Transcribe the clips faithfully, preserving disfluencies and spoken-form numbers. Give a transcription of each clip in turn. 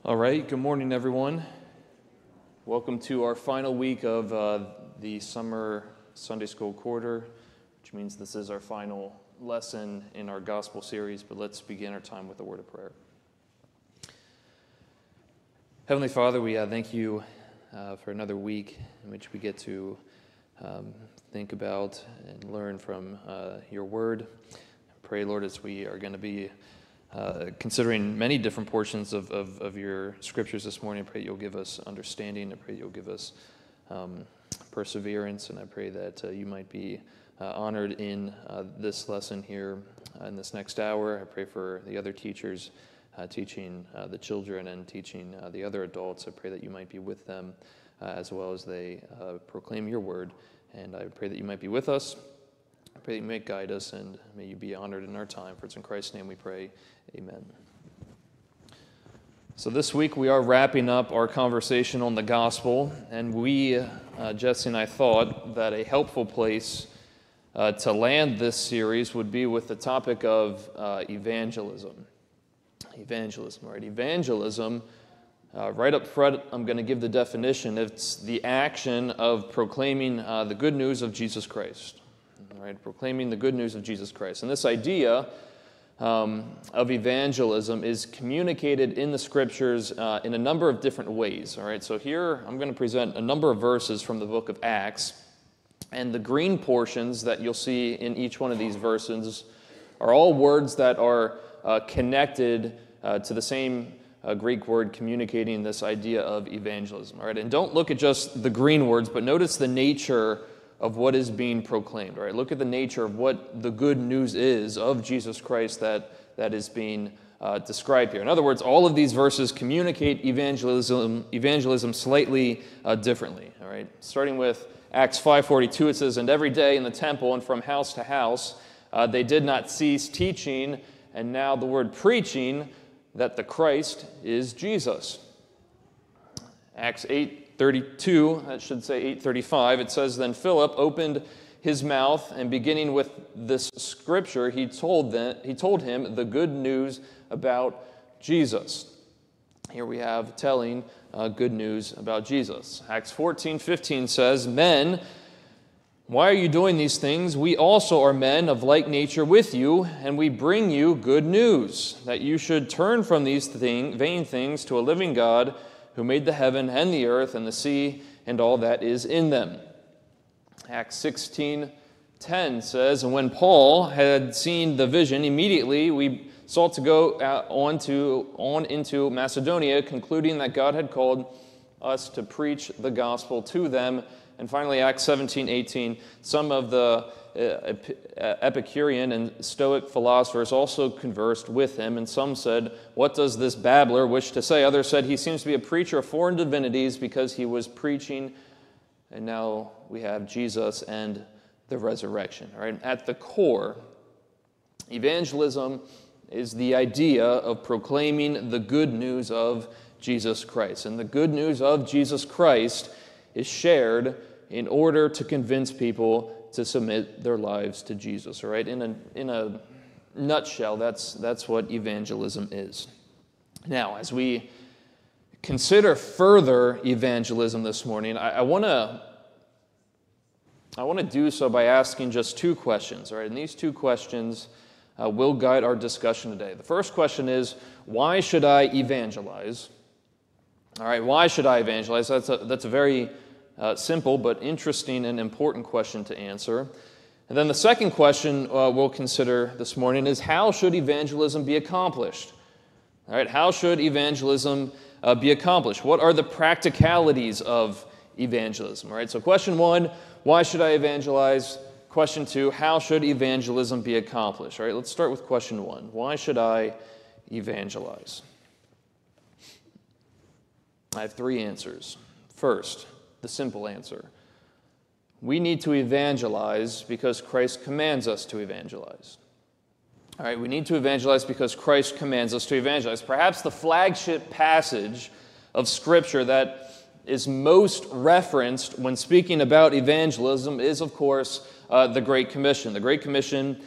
All right, good morning, everyone. Welcome to our final week of uh, the summer Sunday school quarter, which means this is our final lesson in our gospel series, but let's begin our time with a word of prayer. Heavenly Father, we uh, thank you uh, for another week in which we get to um, think about and learn from uh, your word. I pray, Lord, as we are going to be Uh, considering many different portions of, of, of your scriptures this morning, I pray you'll give us understanding. I pray you'll give us um, perseverance, and I pray that uh, you might be uh, honored in uh, this lesson here uh, in this next hour. I pray for the other teachers uh, teaching uh, the children and teaching uh, the other adults. I pray that you might be with them uh, as well as they uh, proclaim your word, and I pray that you might be with us. I pray that you may guide us, and may you be honored in our time. For it's in Christ's name we pray. Amen. So this week we are wrapping up our conversation on the gospel, and we, uh, Jesse and I, thought that a helpful place uh, to land this series would be with the topic of uh, evangelism. Evangelism, right? Evangelism, uh, right up front, I'm going to give the definition. It's the action of proclaiming uh, the good news of Jesus Christ. Right? Proclaiming the good news of Jesus Christ. And this idea Um, of evangelism is communicated in the Scriptures uh, in a number of different ways. All right, so here I'm going to present a number of verses from the book of Acts, and the green portions that you'll see in each one of these verses are all words that are uh, connected uh, to the same uh, Greek word communicating this idea of evangelism. All right, and don't look at just the green words, but notice the nature of what is being proclaimed. Right? Look at the nature of what the good news is of Jesus Christ that, that is being uh, described here. In other words, all of these verses communicate evangelism, evangelism slightly uh, differently. All right? Starting with Acts five forty-two, it says, "And every day in the temple and from house to house, uh, they did not cease teaching, and now the word preaching, that the Christ is Jesus." Acts eight thirty-two, that should say eight thirty-five, it says, "Then Philip opened his mouth, and beginning with this scripture, he told them, he told him the good news about Jesus." Here we have telling uh, good news about Jesus. Acts fourteen fifteen says, "Men, why are you doing these things? We also are men of like nature with you, and we bring you good news, that you should turn from these thing, vain things to a living God, who made the heaven and the earth and the sea and all that is in them." Acts sixteen ten says, "And when Paul had seen the vision, immediately we sought to go on, to, on into Macedonia, concluding that God had called us to preach the gospel to them." And finally, Acts seventeen eighteen, "Some of the Epicurean and Stoic philosophers also conversed with him, and some said, 'What does this babbler wish to say?' Others said, 'He seems to be a preacher of foreign divinities,' because he was preaching." And now we have Jesus and the resurrection. All right? At the core, evangelism is the idea of proclaiming the good news of Jesus Christ. And the good news of Jesus Christ is shared in order to convince people to submit their lives to Jesus. All right? In a in a nutshell, that's that's what evangelism is. Now, as we consider further evangelism this morning, I, I want to I want to do so by asking just two questions. All right? And these two questions uh, will guide our discussion today. The first question is, why should I evangelize? All right, why should I evangelize? That's a that's a very Uh, simple but interesting and important question to answer. And then the second question uh, we'll consider this morning is, how should evangelism be accomplished? All right, how should evangelism uh, be accomplished? What are the practicalities of evangelism? All right, so question one, why should I evangelize? Question two, how should evangelism be accomplished? All right, let's start with question one. Why should I evangelize? I have three answers. First, the simple answer. We need to evangelize because Christ commands us to evangelize. All right, we need to evangelize because Christ commands us to evangelize. Perhaps the flagship passage of Scripture that is most referenced when speaking about evangelism is, of course, uh, the Great Commission. The Great Commission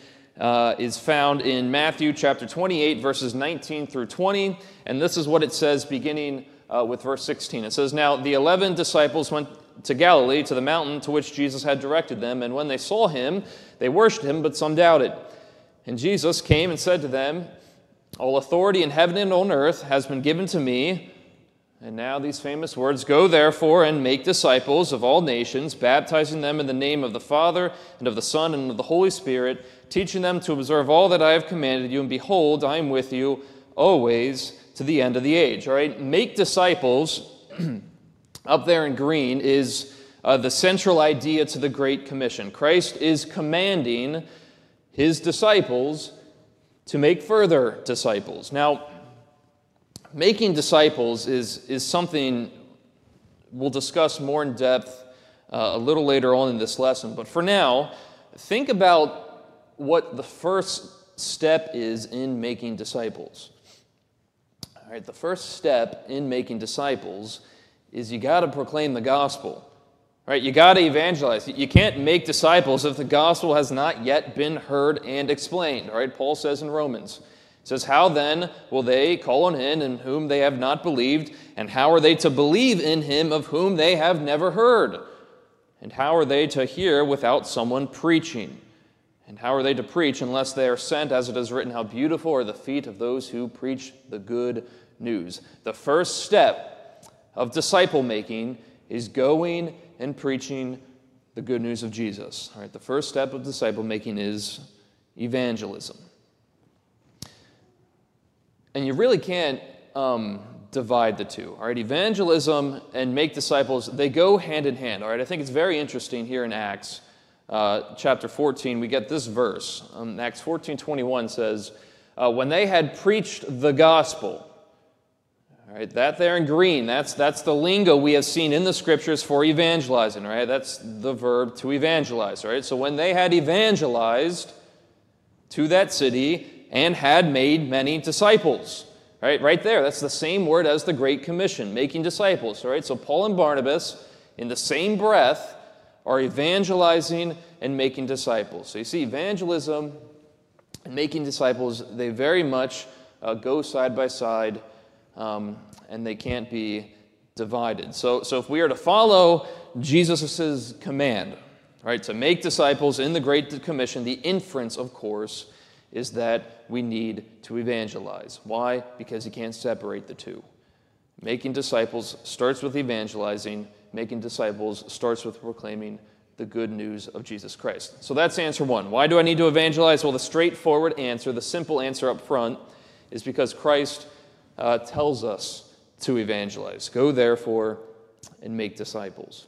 uh, is found in Matthew chapter twenty-eight, verses nineteen through twenty, and this is what it says beginning uh, with verse sixteen. It says, "Now the eleven disciples went to Galilee, to the mountain to which Jesus had directed them, and when they saw him, they worshipped him, but some doubted. And Jesus came and said to them, 'All authority in heaven and on earth has been given to me.'" And now these famous words, "Go therefore and make disciples of all nations, baptizing them in the name of the Father and of the Son and of the Holy Spirit, teaching them to observe all that I have commanded you, and behold, I am with you always to the end of the age." All right, make disciples up there in green is uh, the central idea to the Great Commission. Christ is commanding his disciples to make further disciples. Now, making disciples is, is something we'll discuss more in depth uh, a little later on in this lesson. But for now, think about what the first step is in making disciples. All right, the first step in making disciples is you got to proclaim the gospel. Right? You got to evangelize. You can't make disciples if the gospel has not yet been heard and explained. All right? Paul says in Romans, he says, "How then will they call on him in whom they have not believed? And how are they to believe in him of whom they have never heard? And how are they to hear without someone preaching? And how are they to preach unless they are sent? As it is written, how beautiful are the feet of those who preach the good news." The first step of disciple making is going and preaching the good news of Jesus. All right, the first step of disciple making is evangelism. And you really can't um, divide the two. All right, evangelism and make disciples, they go hand in hand. All right, I think it's very interesting here in Acts uh, chapter fourteen, we get this verse. Um, Acts fourteen twenty-one says, uh, "When they had preached the gospel," all right, that there in green, that's, that's the lingo we have seen in the scriptures for evangelizing, right? That's the verb to evangelize, right? So when they had evangelized to that city and had made many disciples, right? Right there, that's the same word as the Great Commission, making disciples, right? So Paul and Barnabas, in the same breath, are evangelizing and making disciples. So you see, evangelism and making disciples, they very much uh, go side by side, Um, and they can't be divided. So, so if we are to follow Jesus' command, right, to make disciples in the Great Commission, the inference, of course, is that we need to evangelize. Why? Because you can't separate the two. Making disciples starts with evangelizing. Making disciples starts with proclaiming the good news of Jesus Christ. So that's answer one. Why do I need to evangelize? Well, the straightforward answer, the simple answer up front, is because Christ Uh, tells us to evangelize. Go therefore and make disciples.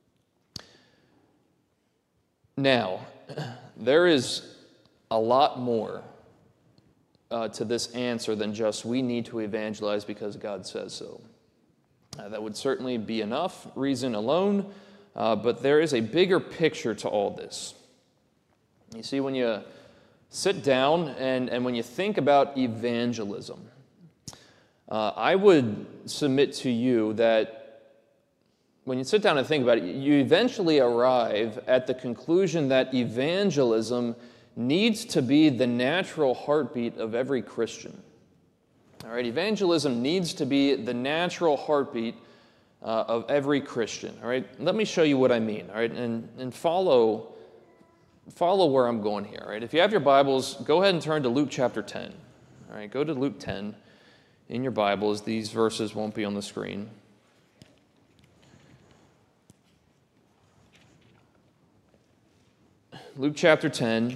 Now, there is a lot more uh, to this answer than just we need to evangelize because God says so. Uh, that would certainly be enough reason alone, uh, but there is a bigger picture to all this. You see, when you sit down and, and when you think about evangelism, Uh, I would submit to you that when you sit down and think about it, you eventually arrive at the conclusion that evangelism needs to be the natural heartbeat of every Christian. All right, evangelism needs to be the natural heartbeat uh, of every Christian. All right, let me show you what I mean. All right, and and follow follow where I'm going here. All right, if you have your Bibles, go ahead and turn to Luke chapter ten. All right, go to Luke ten. In your Bibles, these verses won't be on the screen. Luke chapter ten,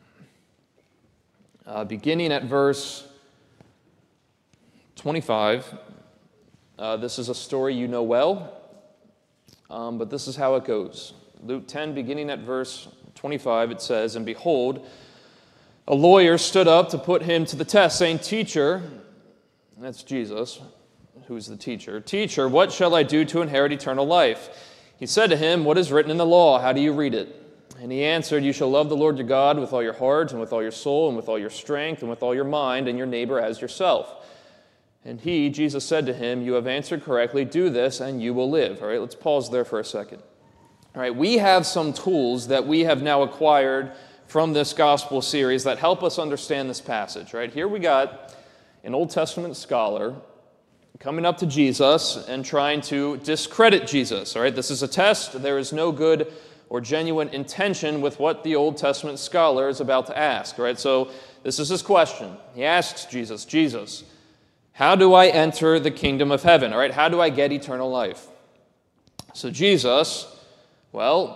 uh, beginning at verse twenty-five. Uh, this is a story you know well, um, but this is how it goes. Luke ten, beginning at verse twenty-five, it says, "And behold, a lawyer stood up to put him to the test, saying, 'Teacher,'" that's Jesus, who's the teacher, "'Teacher, what shall I do to inherit eternal life?' He said to him, 'What is written in the law? How do you read it?' And he answered, 'You shall love the Lord your God with all your heart, and with all your soul, and with all your strength, and with all your mind, and your neighbor as yourself.' And he, Jesus, said to him, 'You have answered correctly. Do this, and you will live.'" All right, let's pause there for a second. All right, we have some tools that we have now acquired from this gospel series that help us understand this passage, right? Here we got an Old Testament scholar coming up to Jesus and trying to discredit Jesus, all right? This is a test. There is no good or genuine intention with what the Old Testament scholar is about to ask, right? So this is his question. He asks Jesus, Jesus, how do I enter the kingdom of heaven, all right? How do I get eternal life? So Jesus, well,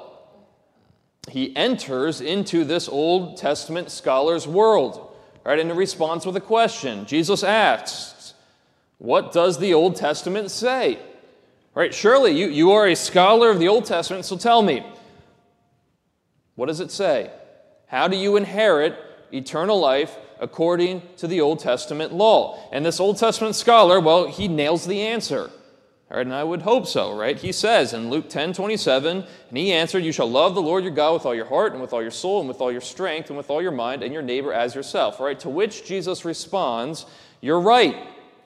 he enters into this Old Testament scholar's world, right? And in response with a question, Jesus asks, what does the Old Testament say? Right? Surely you, you are a scholar of the Old Testament, so tell me, what does it say? How do you inherit eternal life according to the Old Testament law? And this Old Testament scholar, well, he nails the answer. All right, and I would hope so, right? He says in Luke ten twenty-seven, and he answered, you shall love the Lord your God with all your heart and with all your soul and with all your strength and with all your mind and your neighbor as yourself. All right, to which Jesus responds, you're right.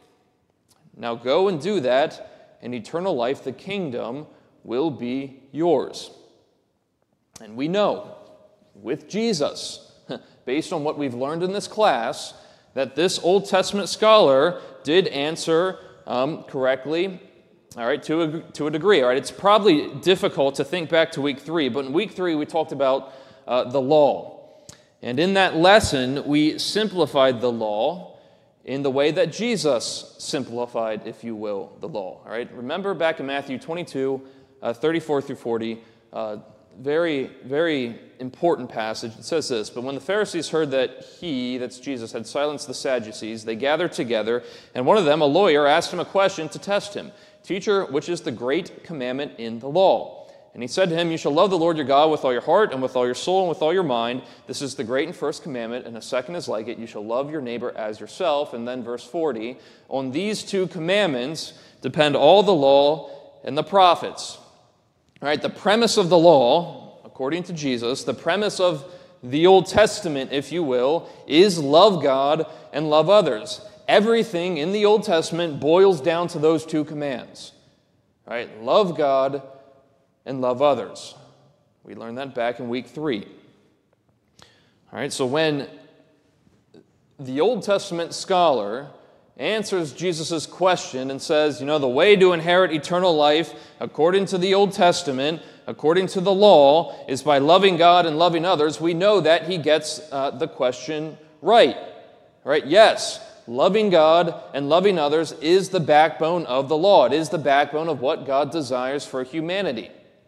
Now go and do that, and eternal life, the kingdom, will be yours. And we know, with Jesus, based on what we've learned in this class, that this Old Testament scholar did answer um, correctly, all right, to a, to a degree. All right, it's probably difficult to think back to week three, but in week three we talked about uh, the law. And in that lesson, we simplified the law in the way that Jesus simplified, if you will, the law. All right, remember back in Matthew twenty-two, uh, thirty-four through forty, uh, very, very important passage. It says this, but when the Pharisees heard that he, that's Jesus, had silenced the Sadducees, they gathered together, and one of them, a lawyer, asked him a question to test him. Teacher, which is the great commandment in the law? And he said to him, you shall love the Lord your God with all your heart and with all your soul and with all your mind. This is the great and first commandment, and a second is like it. You shall love your neighbor as yourself. And then verse forty, on these two commandments depend all the law and the prophets. All right, the premise of the law, according to Jesus, the premise of the Old Testament, if you will, is love God and love others. Everything in the Old Testament boils down to those two commands. All right, love God and love others. We learned that back in week three. All right, so when the Old Testament scholar answers Jesus' question and says, you know, the way to inherit eternal life according to the Old Testament, according to the law, is by loving God and loving others, we know that he gets uh, the question right. All right, yes, loving God and loving others is the backbone of the law. It is the backbone of what God desires for humanity.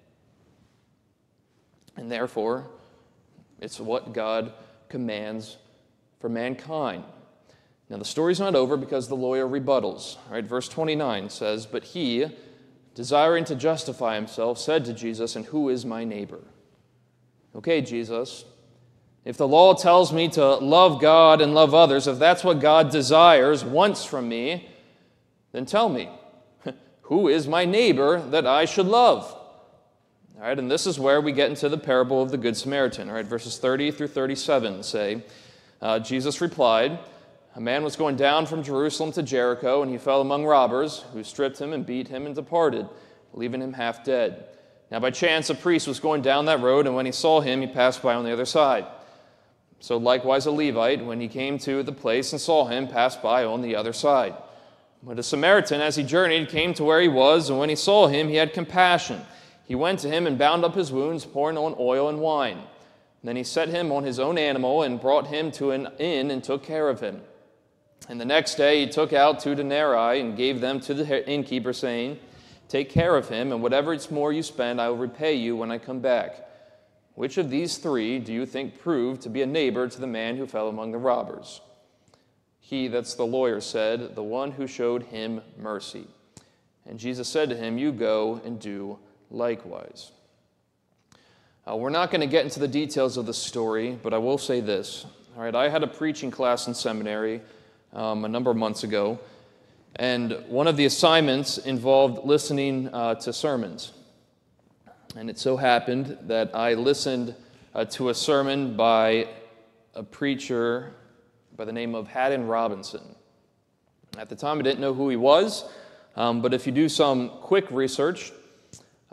And therefore, it's what God commands for mankind. Now, the story's not over because the lawyer rebuttals. All right, verse twenty-nine says, but he, desiring to justify himself, said to Jesus, and who is my neighbor? Okay, Jesus, if the law tells me to love God and love others, if that's what God desires, wants from me, then tell me, who is my neighbor that I should love? All right, and this is where we get into the parable of the Good Samaritan. All right, verses thirty through thirty-seven say, uh, Jesus replied, a man was going down from Jerusalem to Jericho, and he fell among robbers, who stripped him and beat him and departed, leaving him half dead. Now by chance a priest was going down that road, and when he saw him, he passed by on the other side. So likewise a Levite, when he came to the place and saw him, passed by on the other side. But a Samaritan, as he journeyed, came to where he was, and when he saw him, he had compassion. He went to him and bound up his wounds, pouring on oil and wine. Then he set him on his own animal and brought him to an inn and took care of him. And the next day he took out two denarii and gave them to the innkeeper, saying, take care of him, and whatever it's more you spend, I will repay you when I come back. Which of these three do you think proved to be a neighbor to the man who fell among the robbers? He, that's the lawyer, said, the one who showed him mercy. And Jesus said to him, you go and do likewise. Uh, we're not going to get into the details of the story, but I will say this. All right, I had a preaching class in seminary um, a number of months ago, and one of the assignments involved listening uh, to sermons. And it so happened that I listened uh, to a sermon by a preacher by the name of Haddon Robinson. At the time, I didn't know who he was, um, but if you do some quick research,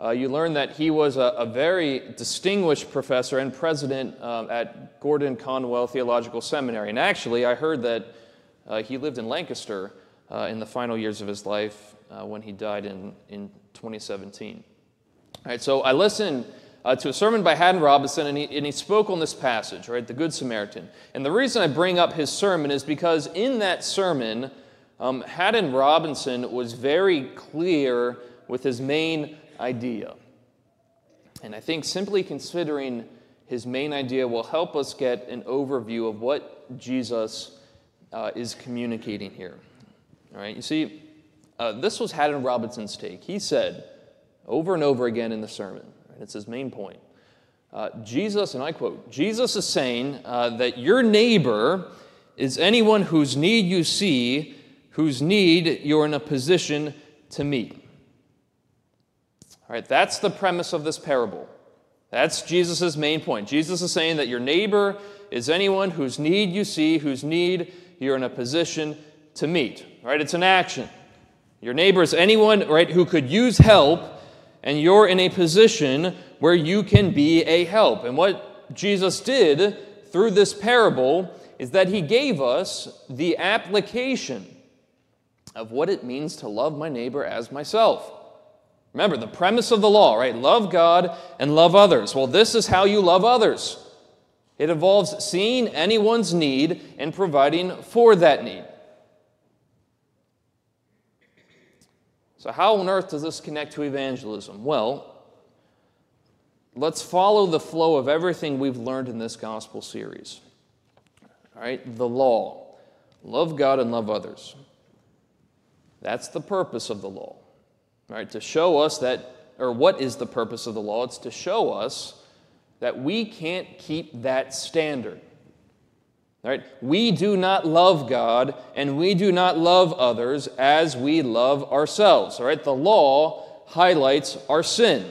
uh, you learn that he was a, a very distinguished professor and president uh, at Gordon Conwell Theological Seminary. And actually, I heard that uh, he lived in Lancaster uh, in the final years of his life uh, when he died in, in twenty seventeen. All right, so I listened uh, to a sermon by Haddon Robinson, and he, and he spoke on this passage, right, the Good Samaritan. And the reason I bring up his sermon is because in that sermon, um, Haddon Robinson was very clear with his main idea. And I think simply considering his main idea will help us get an overview of what Jesus uh, is communicating here. All right, you see, uh, this was Haddon Robinson's take. He said over and over again in the sermon, right, it's his main point, uh, Jesus, and I quote, Jesus is saying uh, that your neighbor is anyone whose need you see, whose need you're in a position to meet. All right, that's the premise of this parable. That's Jesus' main point. Jesus is saying that your neighbor is anyone whose need you see, whose need you're in a position to meet. All right, it's an action. Your neighbor is anyone, right, who could use help, and you're in a position where you can be a help. And what Jesus did through this parable is that he gave us the application of what it means to love my neighbor as myself. Remember, the premise of the law, right? Love God and love others. Well, this is how you love others. It involves seeing anyone's need and providing for that need. So how on earth does this connect to evangelism? Well, let's follow the flow of everything we've learned in this gospel series. All right, the law. Love God and love others. That's the purpose of the law. Right, to show us that, or what is the purpose of the law? It's to show us that we can't keep that standard. Right? We do not love God and we do not love others as we love ourselves. All right? The law highlights our sin.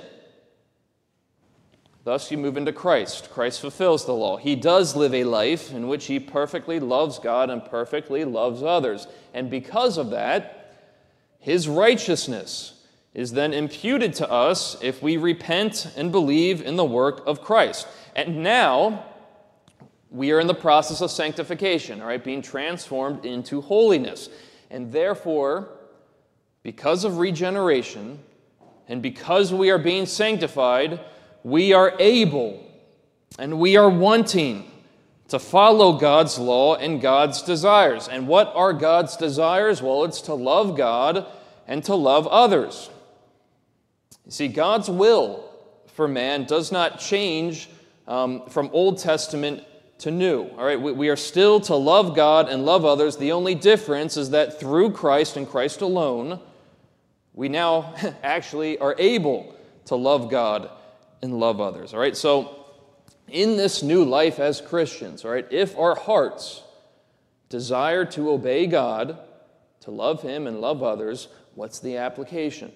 Thus, you move into Christ. Christ fulfills the law. He does live a life in which he perfectly loves God and perfectly loves others. And because of that, his righteousness is then imputed to us if we repent and believe in the work of Christ. And now, we are in the process of sanctification, all right, being transformed into holiness. And therefore, because of regeneration, and because we are being sanctified, we are able and we are wanting to follow God's law and God's desires. And what are God's desires? Well, it's to love God and to love others. You see, God's will for man does not change um, from Old Testament to New. All right, we, we are still to love God and love others. The only difference is that through Christ and Christ alone, we now actually are able to love God and love others. All right, so in this new life as Christians, all right, if our hearts desire to obey God, to love Him and love others, what's the application?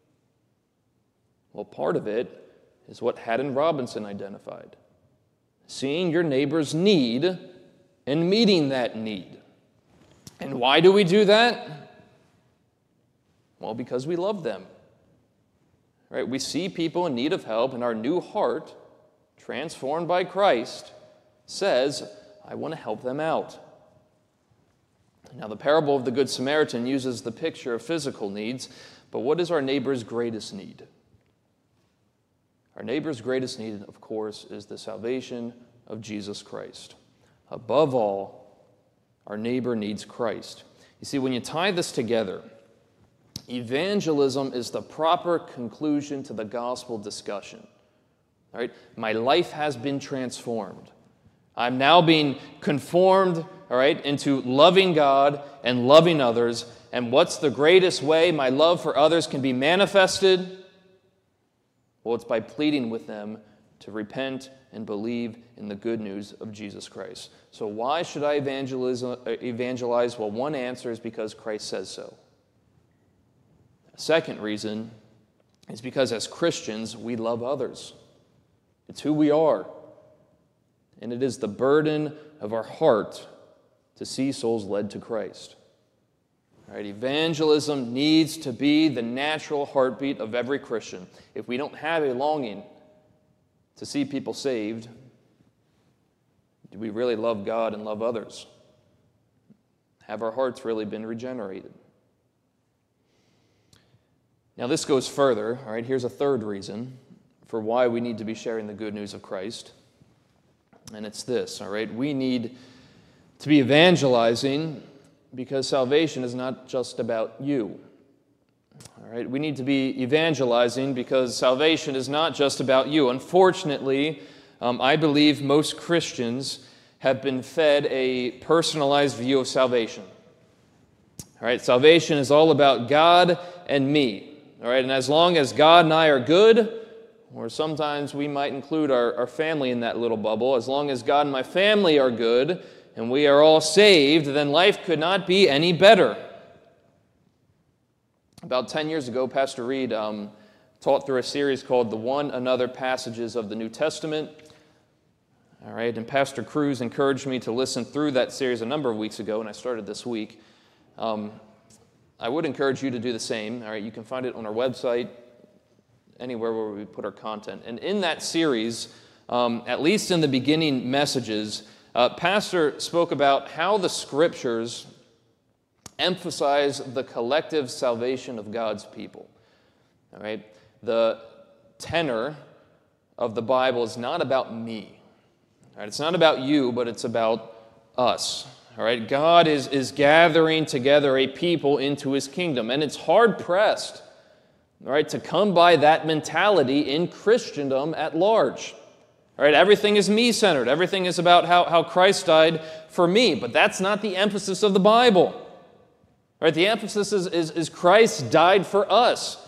Well, part of it is what Haddon Robinson identified. Seeing your neighbor's need and meeting that need. And why do we do that? Well, because we love them. Right? We see people in need of help, and our new heart, transformed by Christ, says, I want to help them out. Now, the parable of the Good Samaritan uses the picture of physical needs, but what is our neighbor's greatest need? Our neighbor's greatest need, of course, is the salvation of Jesus Christ. Above all, our neighbor needs Christ. You see, when you tie this together, evangelism is the proper conclusion to the gospel discussion. All right? My life has been transformed. I'm now being conformed, all right, into loving God and loving others. And what's the greatest way my love for others can be manifested? Well, it's by pleading with them to repent and believe in the good news of Jesus Christ. So why should I evangelize? Well, one answer is because Christ says so. A second reason is because as Christians, we love others. It's who we are. And it is the burden of our heart to see souls led to Christ. All right, evangelism needs to be the natural heartbeat of every Christian. If we don't have a longing to see people saved, do we really love God and love others? Have our hearts really been regenerated? Now, this goes further. All right, here's a third reason for why we need to be sharing the good news of Christ. And it's this, all right? We need to be evangelizing because salvation is not just about you. All right, we need to be evangelizing because salvation is not just about you. Unfortunately, um, I believe most Christians have been fed a personalized view of salvation. All right, salvation is all about God and me. All right, and as long as God and I are good, or sometimes we might include our, our family in that little bubble, as long as God and my family are good and we are all saved, then life could not be any better. About ten years ago, Pastor Reed um, taught through a series called The One Another Passages of the New Testament. All right, and Pastor Cruz encouraged me to listen through that series a number of weeks ago, and I started this week. Um, I would encourage you to do the same. All right, you can find it on our website, anywhere where we put our content. And in that series, um, at least in the beginning messages, uh, Pastor spoke about how the Scriptures emphasize the collective salvation of God's people. All right, the tenor of the Bible is not about me. All right, it's not about you, but it's about us. All right, God is, is gathering together a people into His kingdom, and it's hard-pressed, all right, to come by that mentality in Christendom at large. All right, everything is me-centered. Everything is about how, how Christ died for me, but that's not the emphasis of the Bible. All right, the emphasis is, is, is Christ died for us.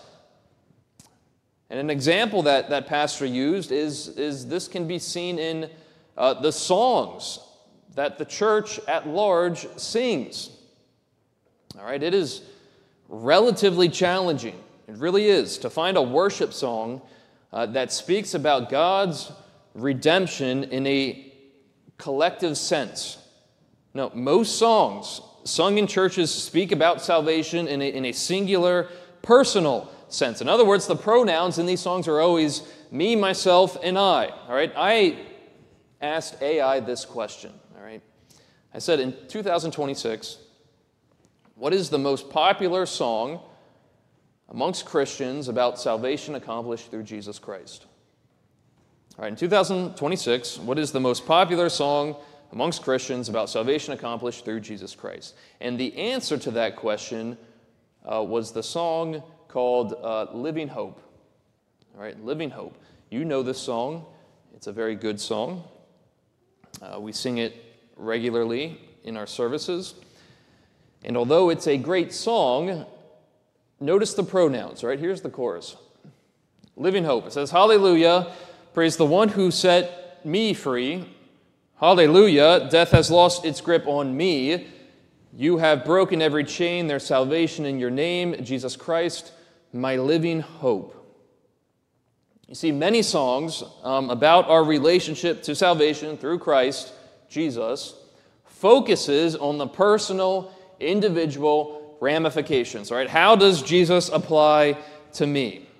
And an example that, that Pastor used is, is this can be seen in uh, the songs that the church at large sings. All right, it is relatively challenging, it really is, to find a worship song uh, that speaks about God's redemption in a collective sense. No, most songs sung in churches speak about salvation in a, in a singular, personal sense. In other words, the pronouns in these songs are always me, myself, and I. All right, I asked A I this question. All right, I said in two thousand twenty-six, what is the most popular song amongst Christians about salvation accomplished through Jesus Christ? All right, in two thousand twenty-six, what is the most popular song amongst Christians about salvation accomplished through Jesus Christ? And the answer to that question uh, was the song called uh, Living Hope. All right, Living Hope. You know this song. It's a very good song. Uh, we sing it regularly in our services. And although it's a great song, notice the pronouns. All right, here's the chorus. Living Hope. It says, hallelujah, praise the one who set me free. Hallelujah, death has lost its grip on me. You have broken every chain. There's salvation in your name, Jesus Christ, my living hope. You see, many songs um, about our relationship to salvation through Christ, Jesus, focuses on the personal, individual ramifications. Right? How does Jesus apply to me?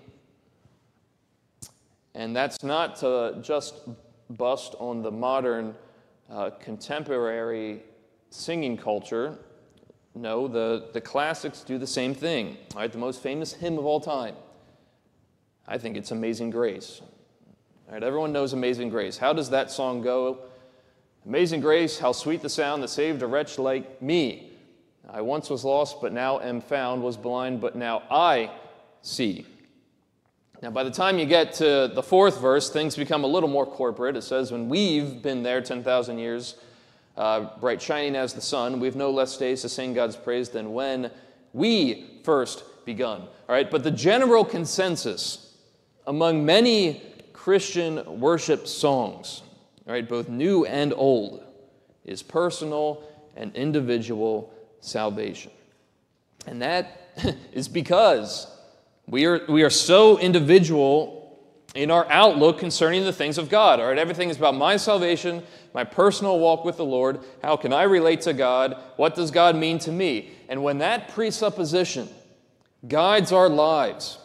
And that's not to just bust on the modern uh, contemporary singing culture. No, the, the classics do the same thing. All right, the most famous hymn of all time, I think it's Amazing Grace. All right, everyone knows Amazing Grace. How does that song go? Amazing grace, how sweet the sound that saved a wretch like me. I once was lost, but now am found, was blind, but now I see. Now, by the time you get to the fourth verse, things become a little more corporate. It says, when we've been there ten thousand years, uh, bright shining as the sun, we've no less days to sing God's praise than when we first begun. All right, but the general consensus among many Christian worship songs, all right, both new and old, is personal and individual salvation. And that is because we are, we are so individual in our outlook concerning the things of God. All right, everything is about my salvation, my personal walk with the Lord. How can I relate to God? What does God mean to me? And when that presupposition guides our lives,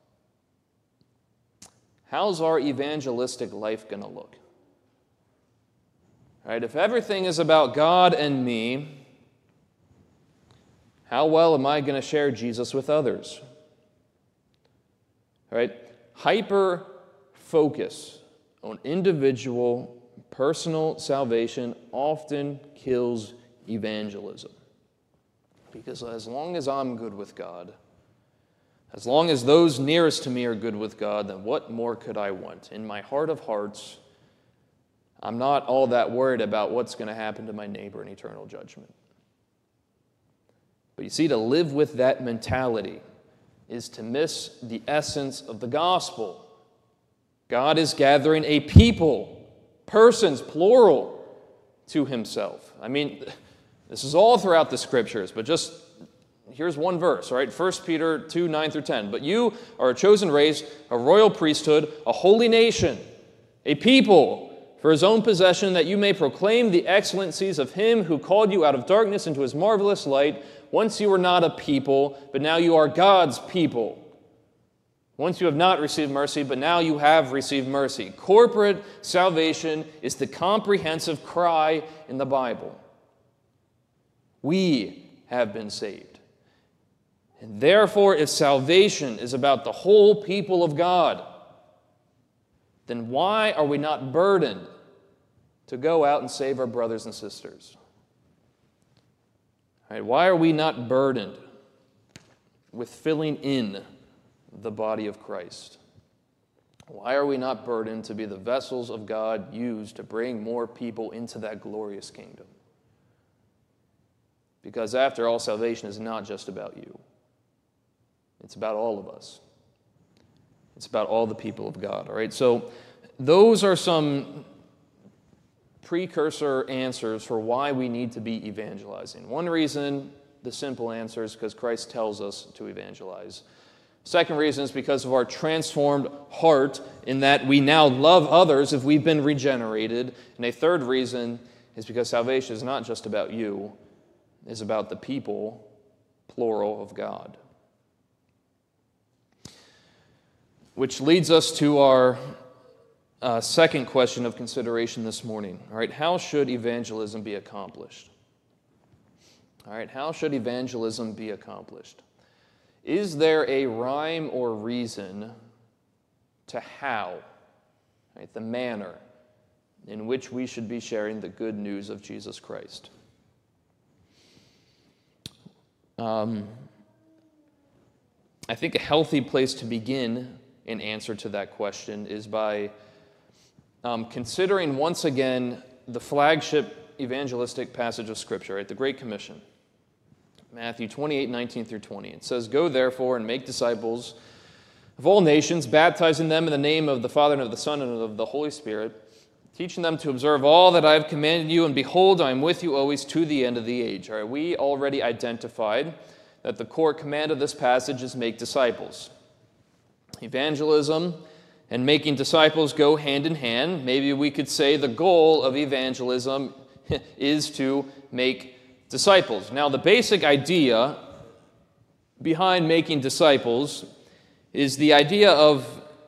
how's our evangelistic life going to look? All right, if everything is about God and me, how well am I going to share Jesus with others? All right, hyper focus on individual, personal salvation often kills evangelism. Because as long as I'm good with God, as long as those nearest to me are good with God, then what more could I want? In my heart of hearts, I'm not all that worried about what's going to happen to my neighbor in eternal judgment. But you see, to live with that mentality is to miss the essence of the gospel. God is gathering a people, persons, plural, to himself. I mean, this is all throughout the Scriptures, but just here's one verse, all right? First Peter two, nine through ten. But you are a chosen race, a royal priesthood, a holy nation, a people for his own possession, that you may proclaim the excellencies of him who called you out of darkness into his marvelous light. Once you were not a people, but now you are God's people. Once you have not received mercy, but now you have received mercy. Corporate salvation is the comprehensive cry in the Bible. We have been saved. And therefore, if salvation is about the whole people of God, then why are we not burdened to go out and save our brothers and sisters? All right, why are we not burdened with filling in the body of Christ? Why are we not burdened to be the vessels of God used to bring more people into that glorious kingdom? Because after all, salvation is not just about you. It's about all of us. It's about all the people of God, all right? So those are some precursor answers for why we need to be evangelizing. One reason, the simple answer, is because Christ tells us to evangelize. Second reason is because of our transformed heart, in that we now love others if we've been regenerated. And a third reason is because salvation is not just about you, it's about the people, plural, of God. Which leads us to our uh, second question of consideration this morning. All right, how should evangelism be accomplished? All right, how should evangelism be accomplished? Is there a rhyme or reason to how, right, the manner in which we should be sharing the good news of Jesus Christ? Um, I think a healthy place to begin in answer to that question is by um, considering once again the flagship evangelistic passage of Scripture, right, the Great Commission. Matthew twenty-eight, nineteen through twenty. It says, "Go therefore and make disciples of all nations, baptizing them in the name of the Father and of the Son and of the Holy Spirit, teaching them to observe all that I have commanded you, and behold, I am with you always to the end of the age." All right, we already identified that the core command of this passage is make disciples. Evangelism and making disciples go hand in hand. Maybe we could say the goal of evangelism is to make disciples. Now, the basic idea behind making disciples is the idea of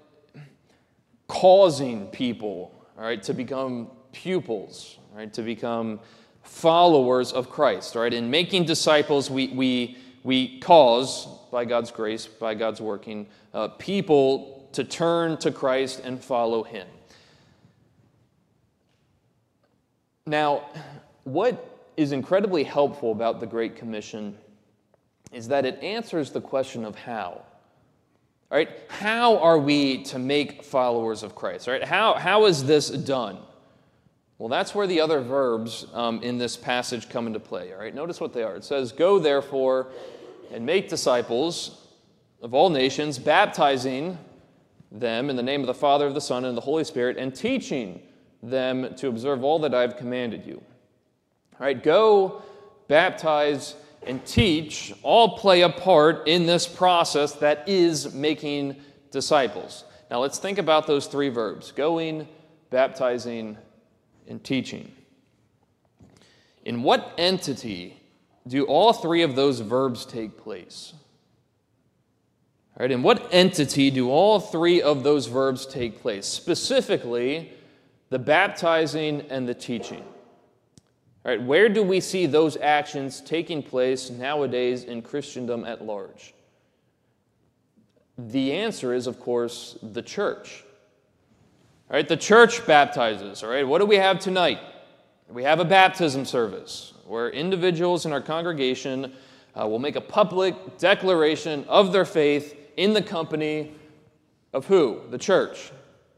causing people, all right, to become pupils, right, to become followers of Christ. All right, in making disciples, we we we cause, by God's grace, by God's working, uh, people to turn to Christ and follow Him. Now, what is incredibly helpful about the Great Commission is that it answers the question of how. All right, how are we to make followers of Christ? All right, how, how is this done? Well, that's where the other verbs um, in this passage come into play. All right, notice what they are. It says, "Go therefore and make disciples of all nations, baptizing them in the name of the Father, of the Son, and of the Holy Spirit, and teaching them to observe all that I have commanded you." All right, go, baptize, and teach all play a part in this process that is making disciples. Now let's think about those three verbs: going, baptizing, and teaching. In what entity do all three of those verbs take place? All right, in what entity do all three of those verbs take place? Specifically, the baptizing and the teaching. All right, where do we see those actions taking place nowadays in Christendom at large? The answer is, of course, the church. All right, the church baptizes. All right, what do we have tonight? We have a baptism service where individuals in our congregation uh, will make a public declaration of their faith in the company of who? The church.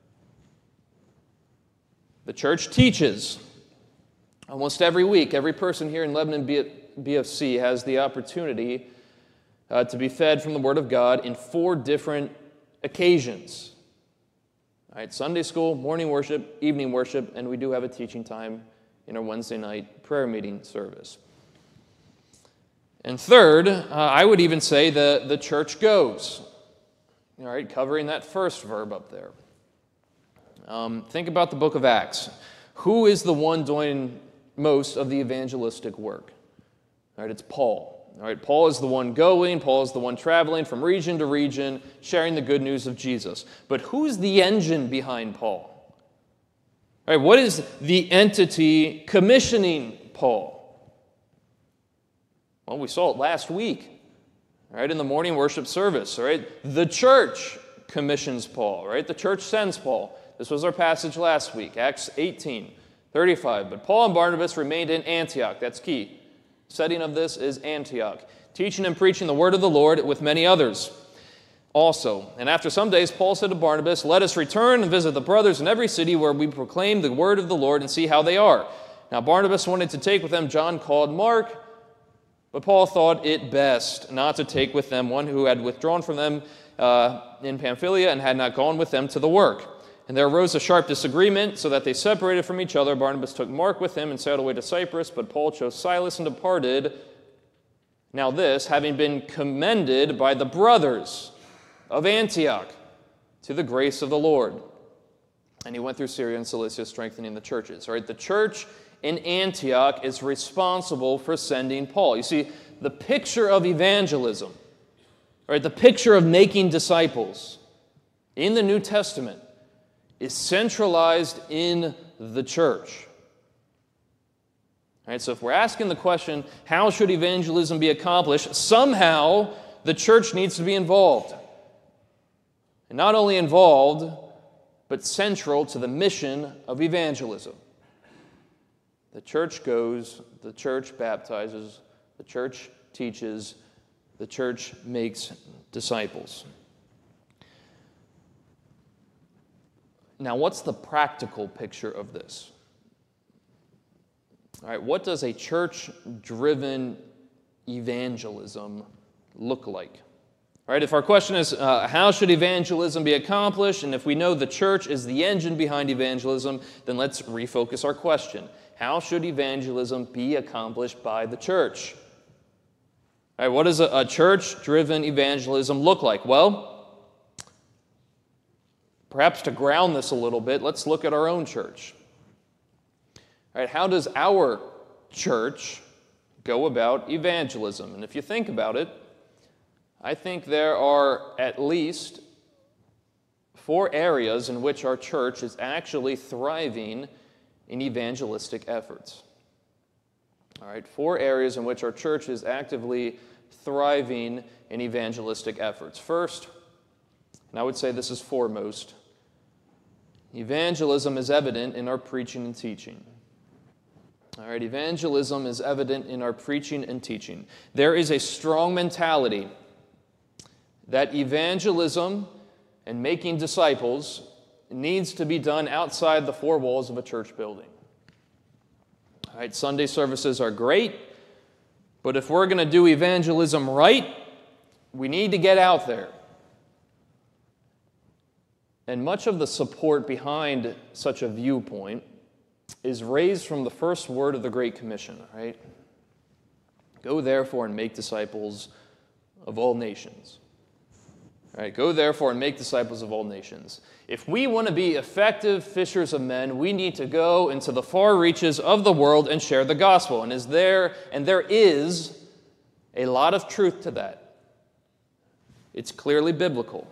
The church teaches. Almost every week, every person here in Lebanon B F C has the opportunity uh, to be fed from the Word of God in four different occasions. All right, Sunday school, morning worship, evening worship, and we do have a teaching time in our Wednesday night prayer meeting service. And third, uh, I would even say the, the church goes. All right, covering that first verb up there. Um, think about the book of Acts. Who is the one doing most of the evangelistic work? All right, it's Paul. All right, Paul is the one going. Paul is the one traveling from region to region, sharing the good news of Jesus. But who's the engine behind Paul? All right, what is the entity commissioning Paul? Well, we saw it last week, all right, in the morning worship service. All right, the church commissions Paul. Right, the church sends Paul. This was our passage last week, Acts eighteen thirty-five. But Paul and Barnabas remained in Antioch. That's key. Setting of this is Antioch, teaching and preaching the word of the Lord with many others also. And after some days, Paul said to Barnabas, "Let us return and visit the brothers in every city where we proclaim the word of the Lord and see how they are." Now Barnabas wanted to take with them John called Mark, but Paul thought it best not to take with them one who had withdrawn from them uh, in Pamphylia and had not gone with them to the work. And there arose a sharp disagreement, so that they separated from each other. Barnabas took Mark with him and sailed away to Cyprus, but Paul chose Silas and departed. Now this, having been commended by the brothers of Antioch to the grace of the Lord. And he went through Syria and Cilicia, strengthening the churches. All right, the church in Antioch is responsible for sending Paul. You see, the picture of evangelism, all right, the picture of making disciples in the New Testament is centralized in the church. All right, so if we're asking the question, how should evangelism be accomplished? Somehow the church needs to be involved. And not only involved, but central to the mission of evangelism. The church goes, the church baptizes, the church teaches, the church makes disciples. Now, what's the practical picture of this? All right, what does a church-driven evangelism look like? All right, if our question is, uh, how should evangelism be accomplished? And if we know the church is the engine behind evangelism, then let's refocus our question. How should evangelism be accomplished by the church? All right, what does a, a church-driven evangelism look like? Well, perhaps to ground this a little bit, let's look at our own church. All right, how does our church go about evangelism? And if you think about it, I think there are at least four areas in which our church is actually thriving in evangelistic efforts. All right, four areas in which our church is actively thriving in evangelistic efforts. First, and I would say this is foremost, evangelism is evident in our preaching and teaching. All right, evangelism is evident in our preaching and teaching. There is a strong mentality that evangelism and making disciples needs to be done outside the four walls of a church building. All right, Sunday services are great, but if we're going to do evangelism right, we need to get out there. And much of the support behind such a viewpoint is raised from the first word of the Great Commission, right? Go therefore and make disciples of all nations. All right, go therefore and make disciples of all nations. If we want to be effective fishers of men, we need to go into the far reaches of the world and share the gospel. And is there and there is a lot of truth to that. It's clearly biblical.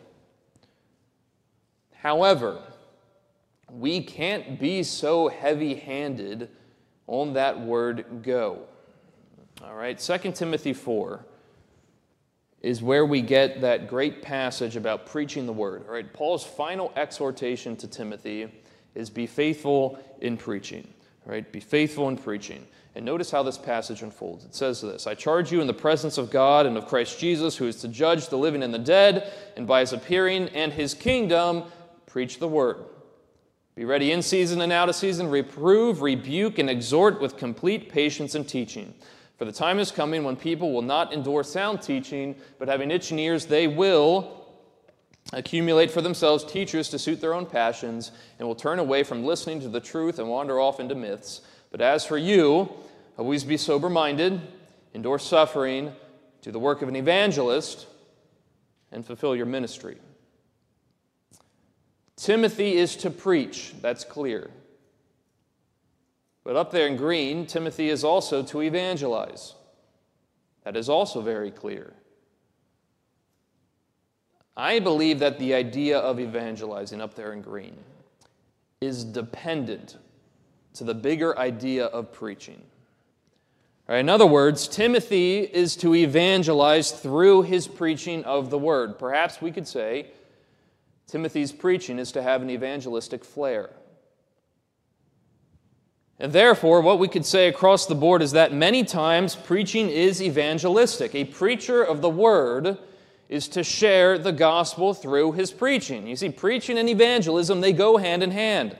However, we can't be so heavy-handed on that word go. All right, Second Timothy four is where we get that great passage about preaching the word. All right, Paul's final exhortation to Timothy is be faithful in preaching. All right, be faithful in preaching. And notice how this passage unfolds. It says this, I charge you in the presence of God and of Christ Jesus, who is to judge the living and the dead, and by his appearing and his kingdom, preach the word. Be ready in season and out of season, reprove, rebuke, and exhort with complete patience and teaching. For the time is coming when people will not endure sound teaching, but having itching ears, they will accumulate for themselves teachers to suit their own passions, and will turn away from listening to the truth and wander off into myths. But as for you, always be sober-minded, endure suffering, do the work of an evangelist, and fulfill your ministry. Timothy is to preach, that's clear. But up there in green, Timothy is also to evangelize. That is also very clear. I believe that the idea of evangelizing up there in green is dependent to the bigger idea of preaching. All right, in other words, Timothy is to evangelize through his preaching of the word. Perhaps we could say Timothy's preaching is to have an evangelistic flair. And therefore, what we could say across the board is that many times preaching is evangelistic. A preacher of the word is to share the gospel through his preaching. You see, preaching and evangelism, they go hand in hand.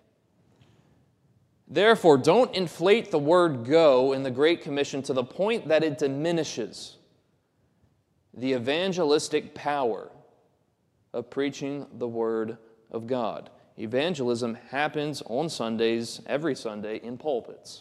Therefore, don't inflate the word go in the Great Commission to the point that it diminishes the evangelistic power of preaching the word of God. Evangelism happens on Sundays, every Sunday, in pulpits.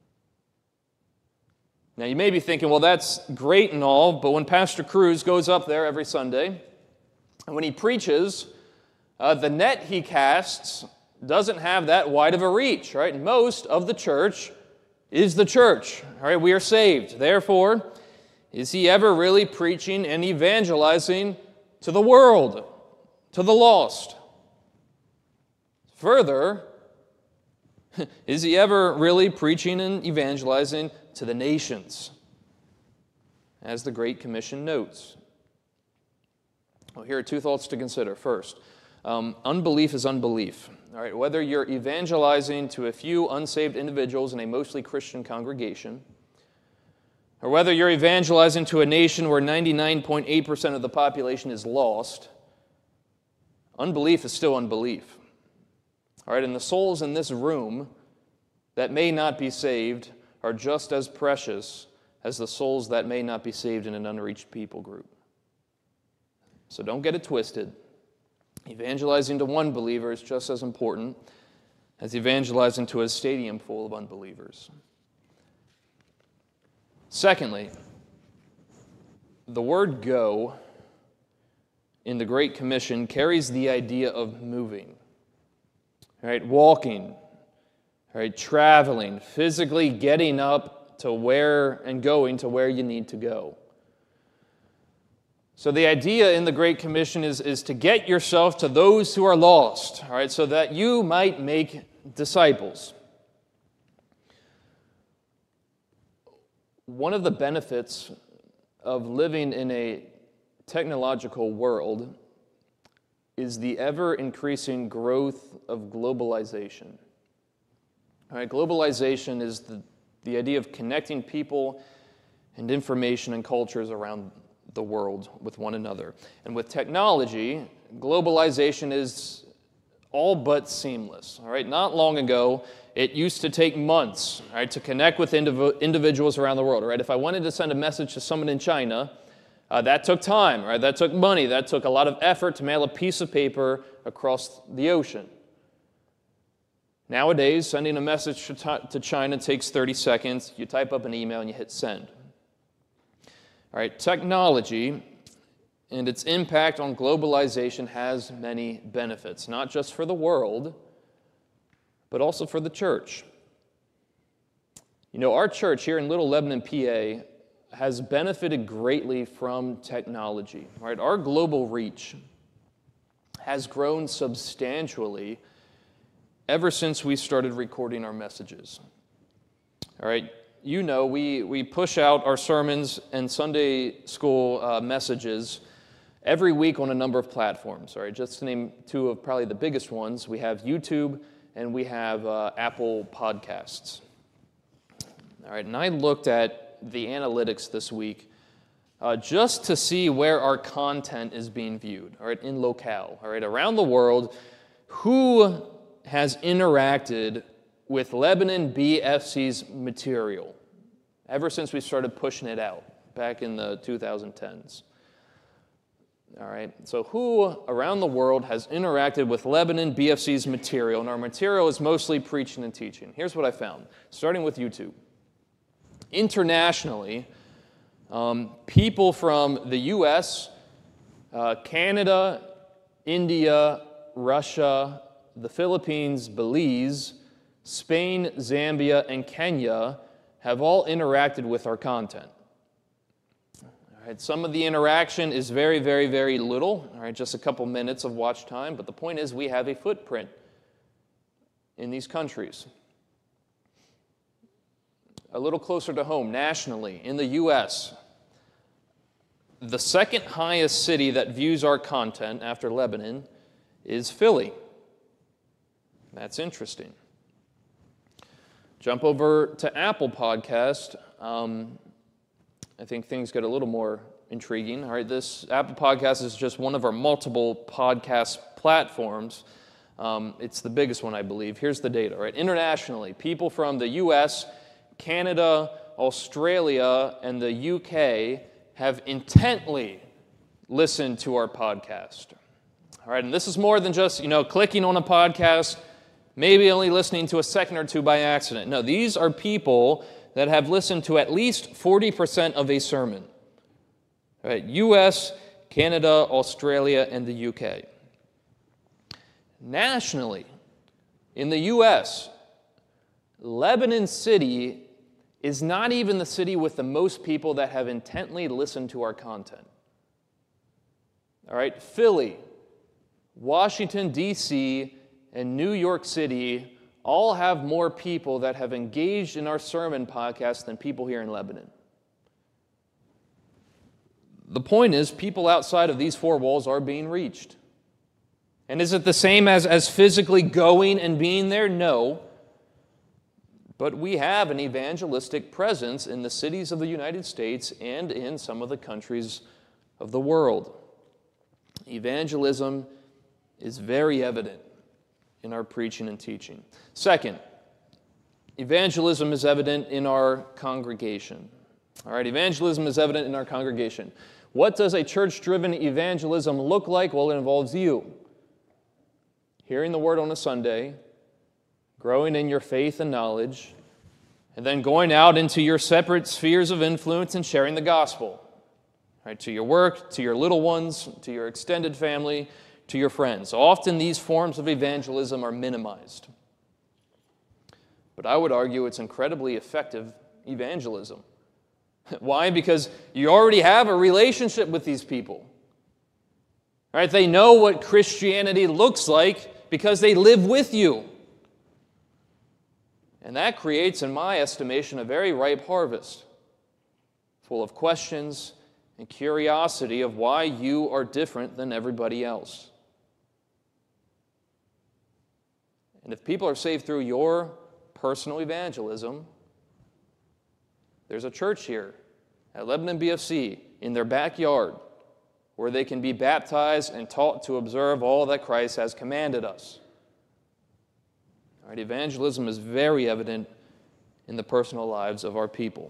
Now, you may be thinking, well, that's great and all, but when Pastor Cruz goes up there every Sunday, and when he preaches, uh, the net he casts doesn't have that wide of a reach, right? Most of the church is the church, all right? We are saved. Therefore, is he ever really preaching and evangelizing to the world, to the lost? Further, is he ever really preaching and evangelizing to the nations, as the Great Commission notes? Well, here are two thoughts to consider. First, um, unbelief is unbelief. All right, whether you're evangelizing to a few unsaved individuals in a mostly Christian congregation, or whether you're evangelizing to a nation where ninety-nine point eight percent of the population is lost, unbelief is still unbelief. All right, and the souls in this room that may not be saved are just as precious as the souls that may not be saved in an unreached people group. So don't get it twisted. Evangelizing to one believer is just as important as evangelizing to a stadium full of unbelievers. Secondly, the word go in the Great Commission carries the idea of moving. All right, walking, all right, traveling, physically getting up to where and going to where you need to go. So the idea in the Great Commission is, is to get yourself to those who are lost, all right, so that you might make disciples. One of the benefits of living in a technological world is the ever-increasing growth of globalization. All right, globalization is the, the idea of connecting people and information and cultures around the world with one another. And with technology, globalization is all but seamless. All right, not long ago, it used to take months, all right, to connect with indiv- individuals around the world. All right, if I wanted to send a message to someone in China, Uh, that took time, right? That took money. That took a lot of effort to mail a piece of paper across the ocean. Nowadays, sending a message to China takes thirty seconds. You type up an email and you hit send. All right, technology and its impact on globalization has many benefits, not just for the world, but also for the church. You know, our church here in Little Lebanon, P A, has benefited greatly from technology. Right? Our global reach has grown substantially ever since we started recording our messages. All right, you know, we, we push out our sermons and Sunday school uh, messages every week on a number of platforms. All right, just to name two of probably the biggest ones, we have YouTube and we have uh, Apple Podcasts. All right, and I looked at the analytics this week uh, just to see where our content is being viewed, all right, in locale, all right, around the world, who has interacted with Lebanon B F C's material ever since we started pushing it out back in the two thousand tens. All right, so who around the world has interacted with Lebanon B F C's material? And our material is mostly preaching and teaching. Here's what I found, starting with YouTube. Internationally, um, people from the U S, uh, Canada, India, Russia, the Philippines, Belize, Spain, Zambia, and Kenya have all interacted with our content. All right, some of the interaction is very, very, very little, all right, just a couple minutes of watch time, but the point is we have a footprint in these countries. A little closer to home, nationally, in the U S, the second highest city that views our content after Lebanon is Philly. That's interesting. Jump over to Apple Podcast. Um, I think things get a little more intriguing. All right, this Apple Podcast is just one of our multiple podcast platforms. Um, it's the biggest one, I believe. Here's the data. Right, internationally, people from the U S, Canada, Australia, and the U K have intently listened to our podcast. All right, and this is more than just, you know, clicking on a podcast, maybe only listening to a second or two by accident. No, these are people that have listened to at least forty percent of a sermon. All right, U S, Canada, Australia, and the U K. Nationally, in the U S, Lebanon City is not even the city with the most people that have intently listened to our content. All right, Philly, Washington, D C, and New York City all have more people that have engaged in our sermon podcast than people here in Lebanon. The point is, people outside of these four walls are being reached. And is it the same as, as physically going and being there? No. But we have an evangelistic presence in the cities of the United States and in some of the countries of the world. Evangelism is very evident in our preaching and teaching. Second, evangelism is evident in our congregation. All right, evangelism is evident in our congregation. What does a church-driven evangelism look like? Well, it involves you hearing the word on a Sunday, growing in your faith and knowledge, and then going out into your separate spheres of influence and sharing the gospel. Right, to your work, to your little ones, to your extended family, to your friends. Often these forms of evangelism are minimized. But I would argue it's incredibly effective evangelism. Why? Because you already have a relationship with these people. Right? They know what Christianity looks like because they live with you. And that creates, in my estimation, a very ripe harvest, full of questions and curiosity of why you are different than everybody else. And if people are saved through your personal evangelism, there's a church here at Lebanon B F C in their backyard where they can be baptized and taught to observe all that Christ has commanded us. All right, evangelism is very evident in the personal lives of our people.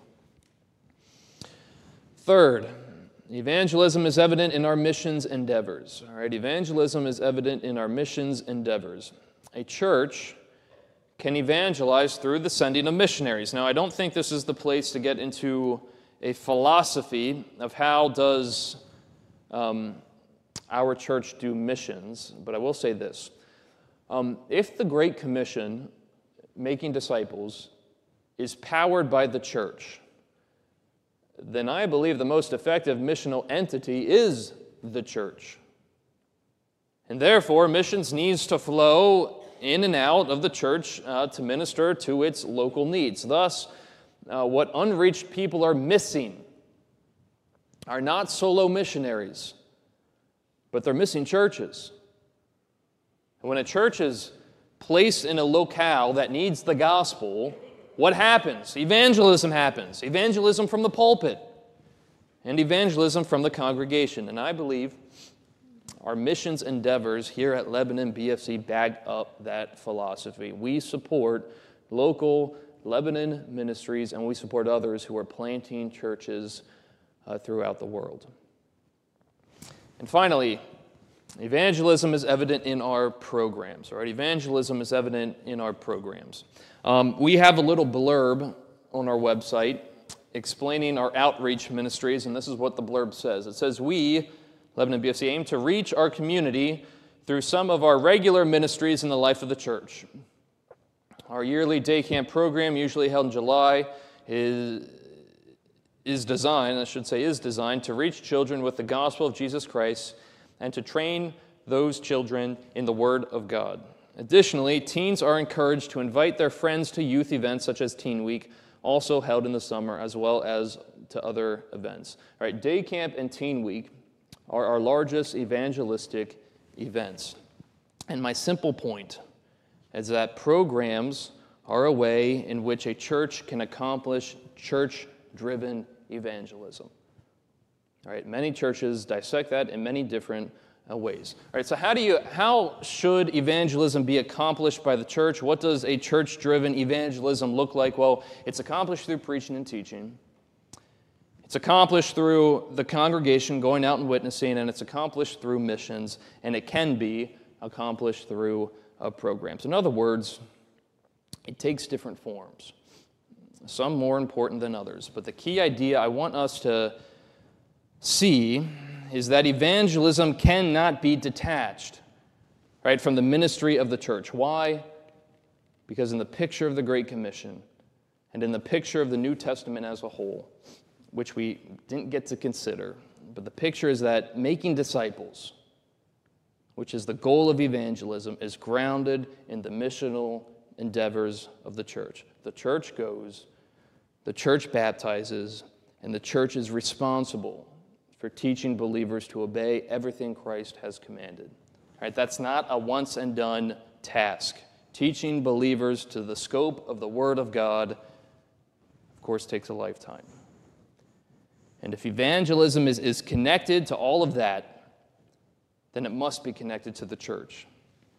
Third, evangelism is evident in our missions endeavors. All right, evangelism is evident in our missions endeavors. A church can evangelize through the sending of missionaries. Now, I don't think this is the place to get into a philosophy of how does um, our church do missions, but I will say this. Um, if the Great Commission, making disciples, is powered by the church, then I believe the most effective missional entity is the church. And therefore, missions needs to flow in and out of the church uh, to minister to its local needs. Thus, uh, what unreached people are missing are not solo missionaries, but they're missing churches. And when a church is placed in a locale that needs the gospel, what happens? Evangelism happens. Evangelism from the pulpit and evangelism from the congregation. And I believe our missions endeavors here at Lebanon B F C back up that philosophy. We support local Lebanon ministries, and we support others who are planting churches uh, throughout the world. And finally, evangelism is evident in our programs. Right? Evangelism is evident in our programs. Um, we have a little blurb on our website explaining our outreach ministries, and this is what the blurb says. It says, we, Lebanon B F C, aim to reach our community through some of our regular ministries in the life of the church. Our yearly day camp program, usually held in July, is, is designed, I should say is designed, to reach children with the gospel of Jesus Christ and to train those children in the Word of God. Additionally, teens are encouraged to invite their friends to youth events such as Teen Week, also held in the summer, as well as to other events. All right, Day Camp and Teen Week are our largest evangelistic events. And my simple point is that programs are a way in which a church can accomplish church-driven evangelism. All right, many churches dissect that in many different uh, ways. All right, so how do you, how should evangelism be accomplished by the church? What does a church-driven evangelism look like? Well, it's accomplished through preaching and teaching. It's accomplished through the congregation going out and witnessing, and it's accomplished through missions, and it can be accomplished through uh, programs. In other words, it takes different forms, some more important than others. But the key idea I want us to see is that evangelism cannot be detached, right, from the ministry of the church. Why? Because in the picture of the Great Commission and in the picture of the New Testament as a whole, which we didn't get to consider, but the picture is that making disciples, which is the goal of evangelism, is grounded in the missional endeavors of the church. The church goes, the church baptizes, and the church is responsible for teaching believers to obey everything Christ has commanded. All right, that's not a once-and-done task. Teaching believers to the scope of the Word of God, of course, takes a lifetime. And if evangelism is, is connected to all of that, then it must be connected to the church.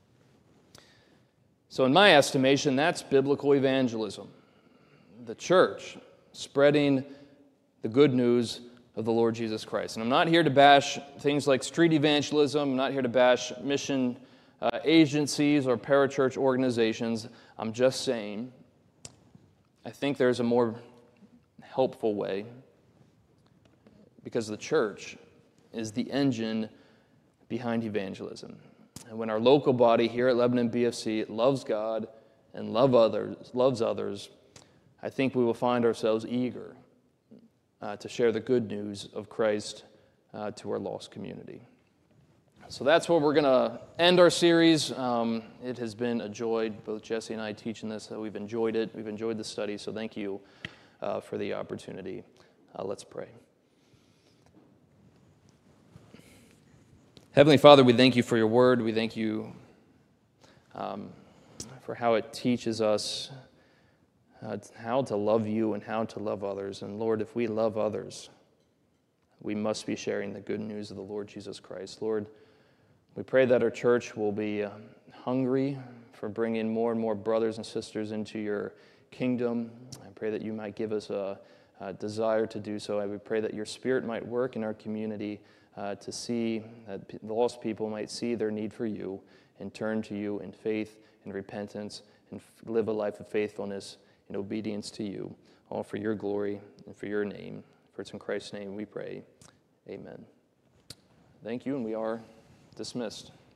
So in my estimation, that's biblical evangelism. The church spreading the good news of the Lord Jesus Christ. And I'm not here to bash things like street evangelism. I'm not here to bash mission uh, agencies or parachurch organizations. I'm just saying I think there's a more helpful way, because the church is the engine behind evangelism. And when our local body here at Lebanon B F C loves God and love others, loves others, I think we will find ourselves eager uh, to share the good news of Christ uh, to our lost community. So that's where we're going to end our series. Um, it has been a joy, both Jesse and I teaching this. We've enjoyed it. We've enjoyed the study, so thank you uh, for the opportunity. Uh, let's pray. Heavenly Father, we thank you for your word. We thank you um, for how it teaches us uh, how to love you and how to love others. And Lord, if we love others, we must be sharing the good news of the Lord Jesus Christ. Lord, we pray that our church will be uh, hungry for bringing more and more brothers and sisters into your kingdom. I pray that you might give us a, a desire to do so. I would pray that your Spirit might work in our community Uh, to see that the lost people might see their need for you and turn to you in faith and repentance and f- live a life of faithfulness and obedience to you, all for your glory and for your name. For it's in Christ's name we pray. Amen. Thank you, and we are dismissed.